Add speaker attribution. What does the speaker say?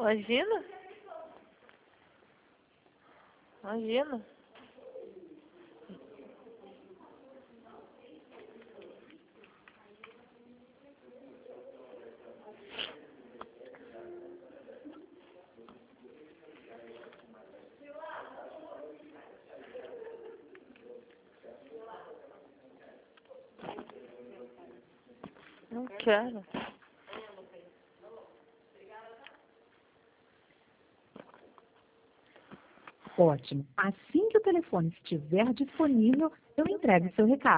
Speaker 1: Imagina. Imagina. Não quero.
Speaker 2: Ótimo. Assim que o telefone estiver disponível, eu entrego seu recado.